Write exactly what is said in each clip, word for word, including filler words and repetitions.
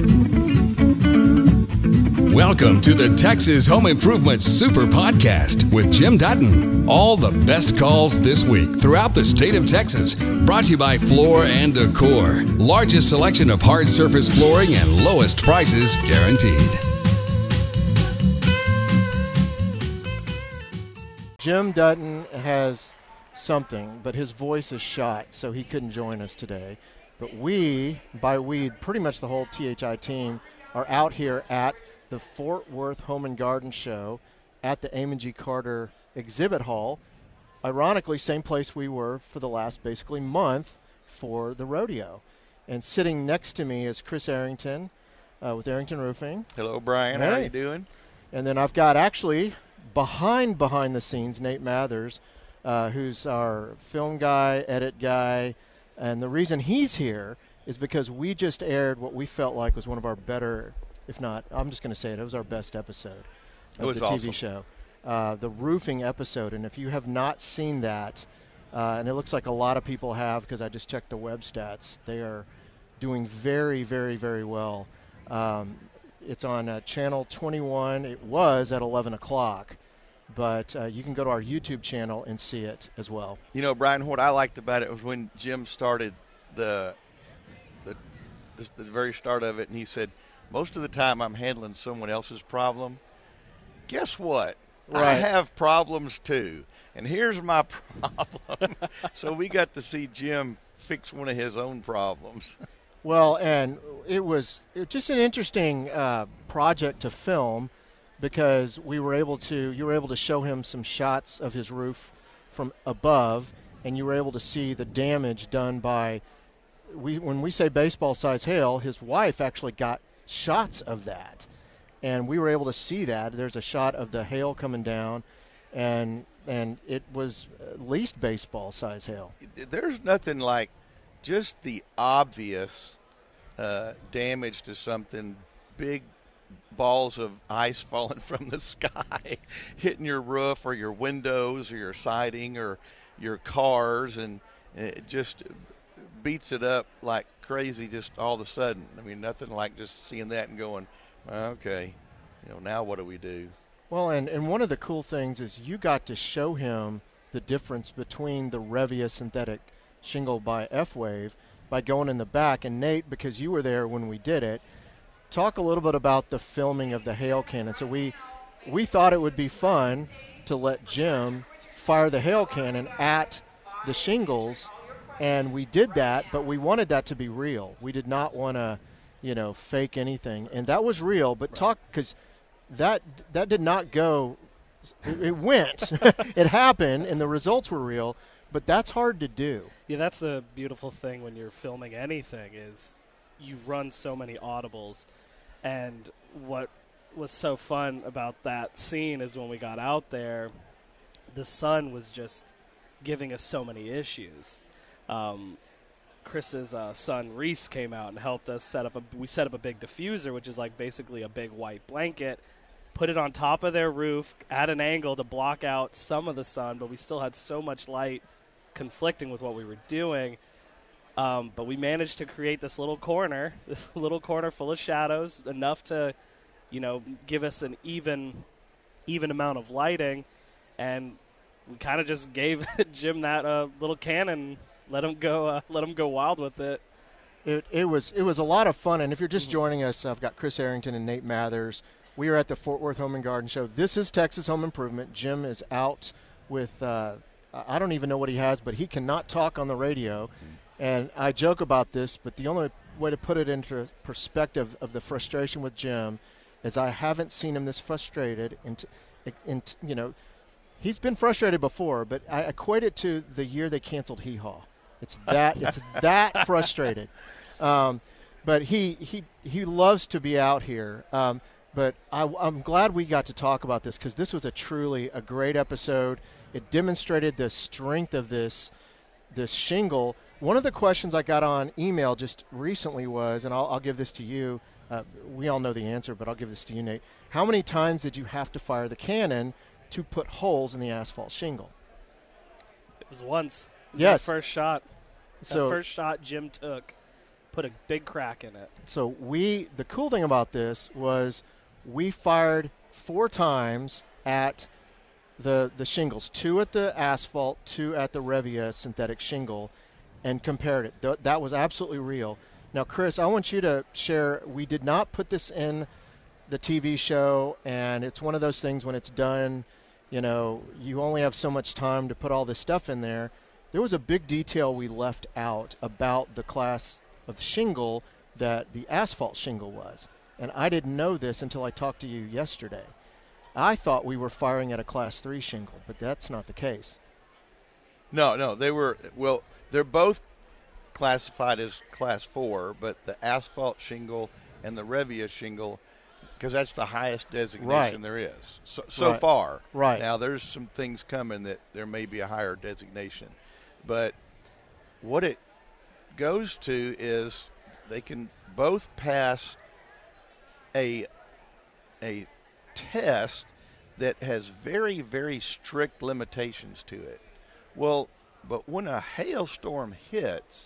Welcome to the Texas Home Improvement Super Podcast with Jim Dutton. All the best calls this week throughout the state of Texas. Brought to you by Floor and Decor. Largest selection of hard surface flooring and lowest prices guaranteed. Jim Dutton has something, but his voice is shot, so he couldn't join us today. But we, by we, pretty much the whole T H I team, are out here at the Fort Worth Home and Garden Show at the Amon G. Carter Exhibit Hall. Ironically, same place we were for the last basically month for the rodeo. And sitting next to me is Chris Arrington uh, with Arrington Roofing. Hello, Brian. Hey. How are you doing? And then I've got actually behind behind the scenes Nate Mathers, uh, who's our film guy, edit guy. And the reason he's here is because we just aired what we felt like was one of our better, if not, I'm just going to say it, it was our best episode of It was the T V awesome. show. Uh, the roofing episode. And if you have not seen that, uh, and it looks like a lot of people have because I just checked the web stats, they are doing very, very, very well. Um, it's on uh, channel twenty-one. It was at eleven o'clock. But uh, you can go to our YouTube channel and see it as well. You know, Brian, what I liked about it was when Jim started the the, the, the very start of it, and he said, most of the time I'm handling someone else's problem. Guess what? Right. I have problems too, and here's my problem. So we got to see Jim fix one of his own problems. Well, and it was, it was just an interesting uh, project to film, because we were able to, you were able to show him some shots of his roof from above, and you were able to see the damage done by, we when we say baseball-size hail, his wife actually got shots of that. And we were able to see that. There's a shot of the hail coming down, and and it was at least baseball-size hail. There's nothing like just the obvious uh, damage to something, big balls of ice falling from the sky, hitting your roof or your windows or your siding or your cars, and it just beats it up like crazy just all of a sudden. I mean, nothing like just seeing that and going, okay, you know, now what do we do? Well, and, and one of the cool things is you got to show him the difference between the Revia synthetic shingle by F-Wave by going in the back. And Nate, because you were there when we did it, talk a little bit about the filming of the hail cannon. So we we thought it would be fun to let Jim fire the hail cannon at the shingles, and we did that, but we wanted that to be real. We did not want to, you know, fake anything, and that was real. But right. talk, because that that did not go. It, it went. It happened, and the results were real. But that's hard to do. Yeah, that's the beautiful thing when you're filming anything is you run so many audibles. And what was so fun about that scene is when we got out there, the sun was just giving us so many issues. Um, Chris's uh, son Reese came out and helped us set up a. We set up a big diffuser, which is like basically a big white blanket. Put it on top of their roof at an angle to block out some of the sun, but we still had so much light conflicting with what we were doing. Um, but we managed to create this little corner, this little corner full of shadows, enough to, you know, give us an even, even amount of lighting, and we kind of just gave Jim that uh, little cannon, let him go, uh, let him go wild with it. It it was it was a lot of fun, and if you're just mm-hmm. joining us, I've got Chris Arrington and Nate Mathers. We are at the Fort Worth Home and Garden Show. This is Texas Home Improvement. Jim is out with, uh, I don't even know what he has, but he cannot talk on the radio. Mm-hmm. And I joke about this, but the only way to put it into perspective of the frustration with Jim is I haven't seen him this frustrated. Into, into, you know, he's been frustrated before, but I equate it to the year they canceled Hee Haw. It's that it's that frustrated. Um, but he he he loves to be out here. Um, but I, I'm glad we got to talk about this because this was a truly a great episode. It demonstrated the strength of this this shingle. One of the questions I got on email just recently was, and I'll, I'll give this to you. Uh, we all know the answer, but I'll give this to you, Nate. How many times did you have to fire the cannon to put holes in the asphalt shingle? It was once. It was yes. the first shot. So the first shot Jim took. put a big crack in it. So we, the cool thing about this was we fired four times at the the shingles, two at the asphalt, two at the Revia synthetic shingle, and compared it. Th- that was absolutely real. Now, Chris, I want you to share, we did not put this in the T V show, and it's one of those things when it's done, you know, you only have so much time to put all this stuff in there. There was a big detail we left out about the class of shingle that the asphalt shingle was. And I didn't know this until I talked to you yesterday. I thought we were firing at a class three shingle, but that's not the case. No, no, they were, well, they're both classified as class four, but the asphalt shingle and the Revia shingle, because that's the highest designation right. there is so, so right. far. Right. Now, there's some things coming that there may be a higher designation. But what it goes to is they can both pass a a test that has very, very strict limitations to it. Well, but when a hailstorm hits,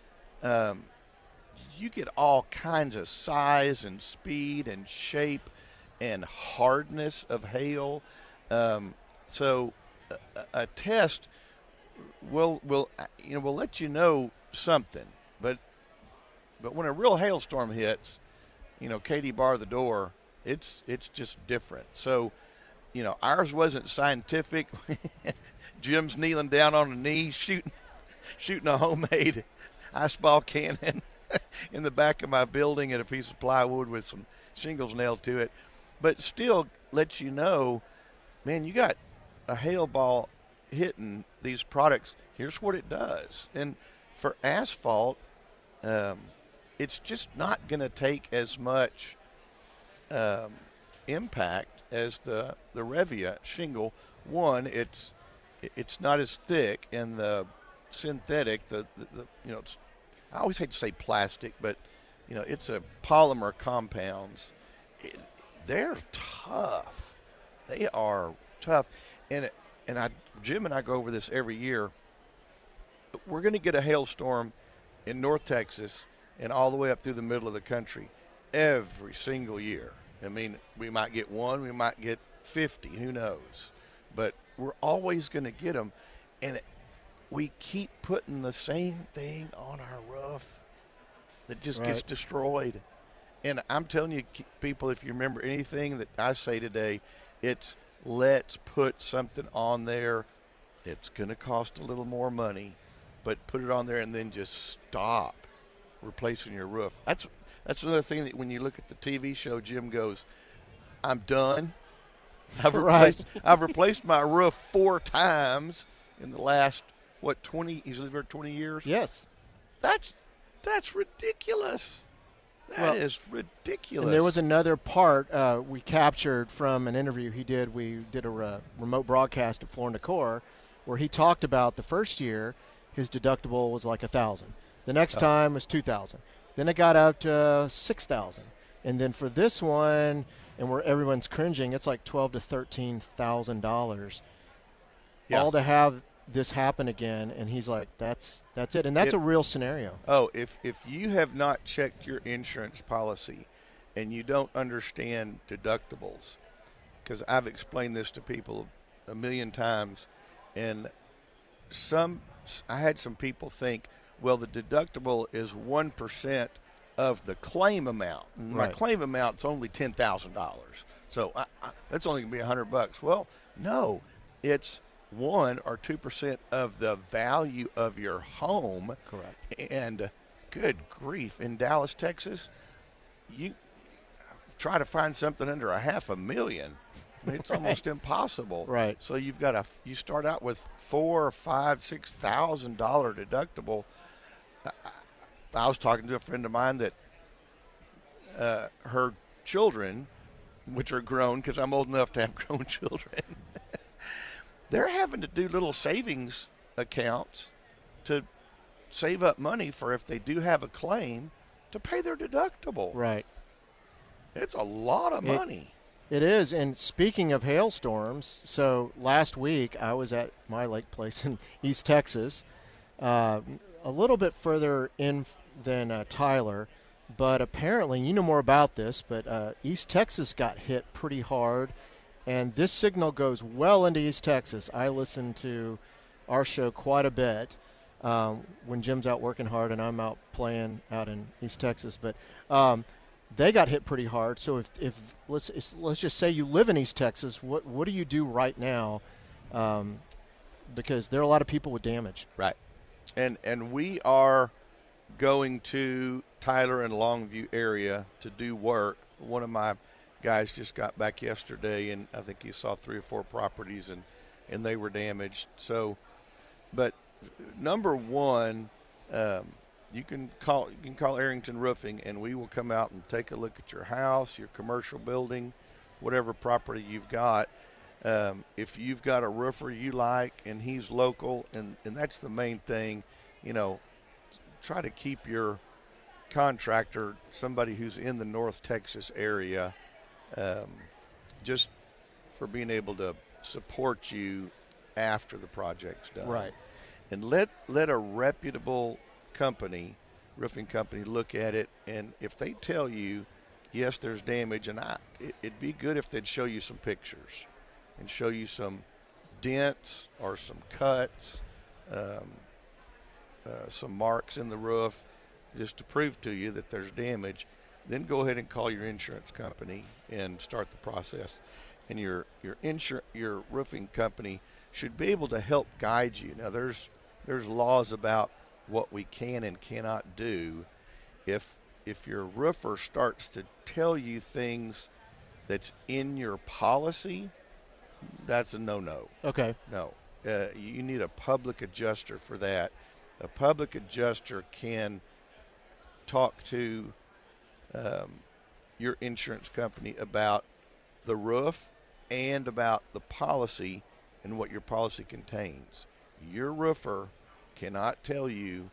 um, you get all kinds of size and speed and shape and hardness of hail. Um, so a, a test will will you know will let you know something, but but when a real hailstorm hits, you know, Katie bar the door, it's it's just different. So, you know, ours wasn't scientific. Jim's kneeling down on the knees shooting shooting a homemade ice ball cannon in the back of my building at a piece of plywood with some shingles nailed to it. But still lets you know, man, you got a hail ball hitting these products. Here's what it does. And for asphalt, um, it's just not going to take as much um, impact as the the Revia shingle. One, it's it's not as thick, and the synthetic, the, the, the you know, it's, I always hate to say plastic, but you know, it's a polymer compounds. It, they're tough. They are tough, and and I Jim and I go over this every year. We're going to get a hailstorm in North Texas and all the way up through the middle of the country every single year. I mean, we might get one, we might get fifty, who knows? But we're always going to get them, and it, we keep putting the same thing on our roof that just right. gets destroyed. And I'm telling you, people, if you remember anything that I say today, it's let's put something on there. It's going to cost a little more money, but put it on there and then just stop replacing your roof. That's that's another thing that when you look at the T V show, Jim goes, I'm done. I've replaced, right. I've replaced my roof four times in the last, what, twenty, he's lived here twenty years? Yes. That's that's ridiculous. That well, is ridiculous. And there was another part uh, we captured from an interview he did. We did a uh, remote broadcast at Floor and Decor where he talked about the first year his deductible was like one thousand dollars. The next oh. time was two thousand dollars. Then it got out to uh, six thousand dollars. And then for this one, and where everyone's cringing, it's like twelve thousand to thirteen thousand dollars. Yeah. All to have this happen again, and he's like, that's that's it. And that's it, a real scenario. Oh, if if you have not checked your insurance policy and you don't understand deductibles, because I've explained this to people a million times, and some I had some people think, well, the deductible is one percent of the claim amount. Right. My claim amount's only ten thousand dollars, so I, I, that's only going to be one hundred bucks. Well, no, it's one or two percent of the value of your home. Correct. And uh, good grief, in Dallas, Texas, you try to find something under a half a million. I mean, it's right. almost impossible. Right. So you've got a you start out with four or five, six thousand dollar deductible. I, I was talking to a friend of mine that uh, her children, which are grown, because I'm old enough to have grown children. They're having to do little savings accounts to save up money for if they do have a claim to pay their deductible. Right. It's a lot of it, money. It is. And speaking of hailstorms, so last week I was at my lake place in East Texas, uh, a little bit further in than uh, Tyler, but apparently, you know more about this, but uh, East Texas got hit pretty hard, and this signal goes well into East Texas. I listen to our show quite a bit um, when Jim's out working hard and I'm out playing out in East Texas, but um, they got hit pretty hard. So if, if let's if, let's just say you live in East Texas, what what do you do right now? Um, because there are a lot of people with damage. Right. And and we are going to Tyler and Longview area to do work. One of my guys just got back yesterday, and I think he saw three or four properties, and, and they were damaged. So, but number one, um, you can call you can call Arrington Roofing, and we will come out and take a look at your house, your commercial building, whatever property you've got. Um, if you've got a roofer you like and he's local, and, and that's the main thing, you know, try to keep your contractor somebody who's in the North Texas area, um, just for being able to support you after the project's done. Right. And let let a reputable company, roofing company, look at it, and if they tell you, yes, there's damage, and I, it, it'd be good if they'd show you some pictures and show you some dents or some cuts, um, uh, some marks in the roof, just to prove to you that there's damage. Then go ahead and call your insurance company and start the process. And your your insur- your roofing company should be able to help guide you. Now, there's there's laws about what we can and cannot do. If if your roofer starts to tell you things that's in your policy, that's a no-no. Okay. No. Uh, you need a public adjuster for that. A public adjuster can talk to um, your insurance company about the roof and about the policy and what your policy contains. Your roofer cannot tell you,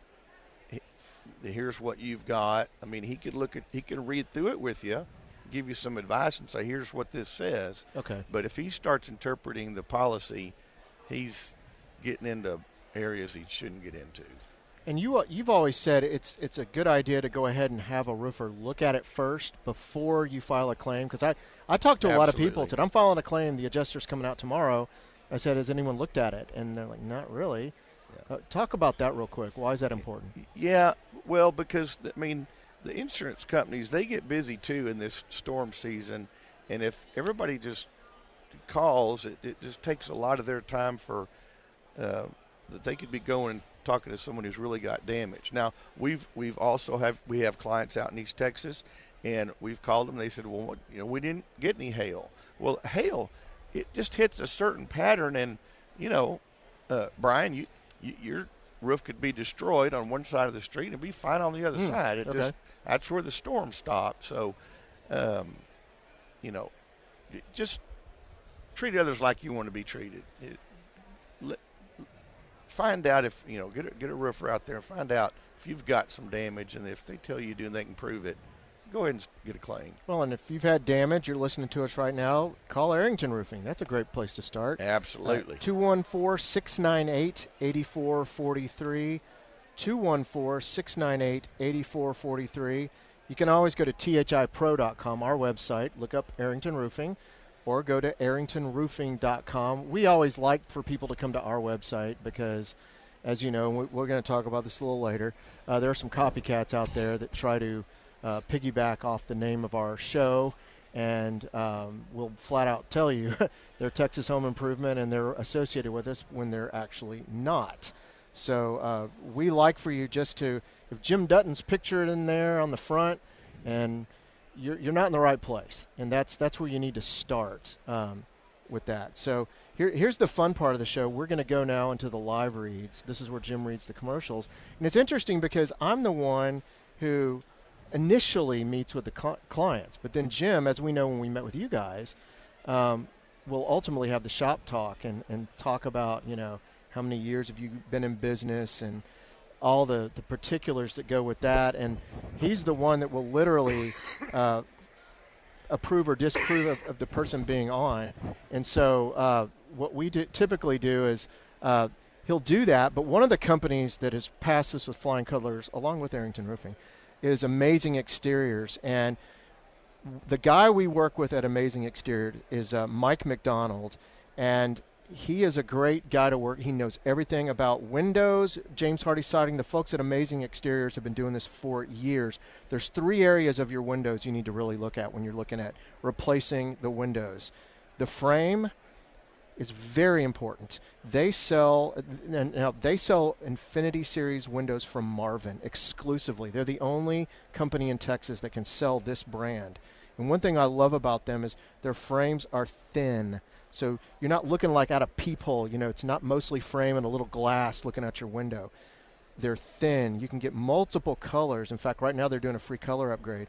here's what you've got. I mean, he could look at, he can read through it with you, give you some advice and say, here's what this says. Okay. But if he starts interpreting the policy, he's getting into areas he shouldn't get into. And you, you've always said it's it's a good idea to go ahead and have a roofer look at it first before you file a claim. Because I, I talked to a Absolutely. lot of people and said, I'm filing a claim, the adjuster's coming out tomorrow. I said, has anyone looked at it? And they're like, not really. Yeah. Uh, talk about that real quick. Why is that important? Yeah, well, because, I mean, the insurance companies, they get busy too in this storm season. And if everybody just calls, it, it just takes a lot of their time for uh, that they could be going talking to someone who's really got damage. Now, we've we've also have we have clients out in East Texas, and we've called them. They said, well, what, you know, we didn't get any hail. Well, hail, it just hits a certain pattern, and you know, uh, Brian, you, you your roof could be destroyed on one side of the street and be fine on the other mm, side. It okay. just that's where the storm stopped. So, um, you know, just treat others like you want to be treated. It, let, Find out if, you know, get a, get a roofer out there and find out if you've got some damage, and if they tell you you do and they can prove it, go ahead and get a claim. Well, and if you've had damage, you're listening to us right now, call Arrington Roofing. That's a great place to start. Absolutely. Uh, two one four, six nine eight, eight four four three, two one four, six nine eight, eight four four three. You can always go to T H I pro dot com, our website, look up Arrington Roofing, or go to arrington roofing dot com. We always like for people to come to our website because, as you know, we're going to talk about this a little later, uh, there are some copycats out there that try to uh, piggyback off the name of our show, and um, will flat out tell you they're Texas Home Improvement and they're associated with us when they're actually not. So uh, we like for you just to, if Jim Dutton's pictured in there on the front, and You're, you're not in the right place, and that's that's where you need to start um, with that. So here, here's the fun part of the show. We're going to go now into the live reads. This is where Jim reads the commercials. And it's interesting because I'm the one who initially meets with the cl- clients, but then Jim, as we know when we met with you guys, um, will ultimately have the shop talk and, and talk about, you know, how many years have you been in business and all the, the particulars that go with that, and he's the one that will literally uh, approve or disapprove of, of the person being on. And so uh, what we do, typically do is uh, he'll do that. But one of the companies that has passed this with flying colors, along with Arrington Roofing, is Amazing Exteriors. And the guy we work with at Amazing Exteriors is uh, Mike McDonald, and he is a great guy to work. He knows everything about windows, James Hardie siding. The folks at Amazing Exteriors have been doing this for years. There's three areas of your windows you need to really look at when you're looking at replacing the windows. The frame is very important. They sell and now they sell Infinity Series windows from Marvin exclusively. They're the only company in Texas that can sell this brand. And one thing I love about them is their frames are thin. So you're not looking like out a peephole. You know, it's not mostly frame and a little glass looking out your window. They're thin. You can get multiple colors. In fact, right now they're doing a free color upgrade.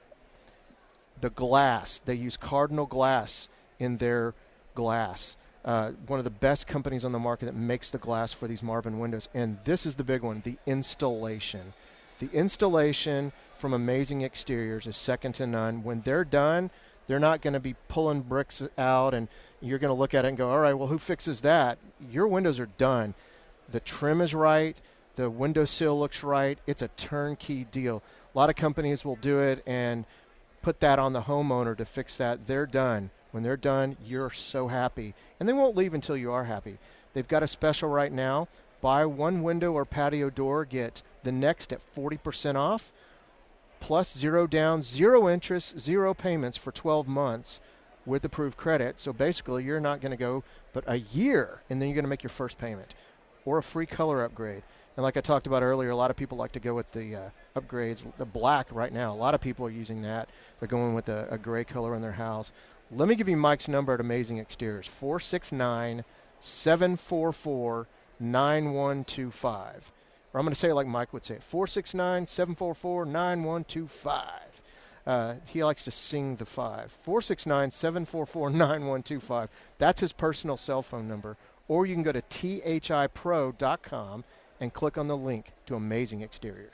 The glass, they use Cardinal glass in their glass. Uh, one of the best companies on the market that makes the glass for these Marvin windows. And this is the big one, the installation. The installation from Amazing Exteriors is second to none. When they're done, they're not going to be pulling bricks out and you're going to look at it and go, all right, well, who fixes that? Your windows are done. The trim is right. The window sill looks right. It's a turnkey deal. A lot of companies will do it and put that on the homeowner to fix that. They're done. When they're done, you're so happy. And they won't leave until you are happy. They've got a special right now. Buy one window or patio door, get the next at forty percent off, plus zero down, zero interest, zero payments for twelve months with approved credit. So basically, you're not going to go but a year, and then you're going to make your first payment. Or a free color upgrade. And like I talked about earlier, a lot of people like to go with the uh, upgrades, the black right now. A lot of people are using that. They're going with a, a gray color in their house. Let me give you Mike's number at Amazing Exteriors, four six nine, seven four four, nine one two five. Or I'm going to say it like Mike would say it, four six nine, seven four four, nine one two five. Uh, he likes to sing the five. four six nine, seven four four, nine one two five. That's his personal cell phone number. Or you can go to T H I pro dot com and click on the link to Amazing Exterior.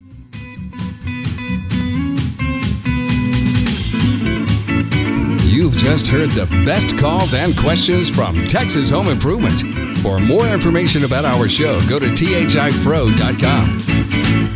You've just heard the best calls and questions from Texas Home Improvement. For more information about our show, go to T H I pro dot com.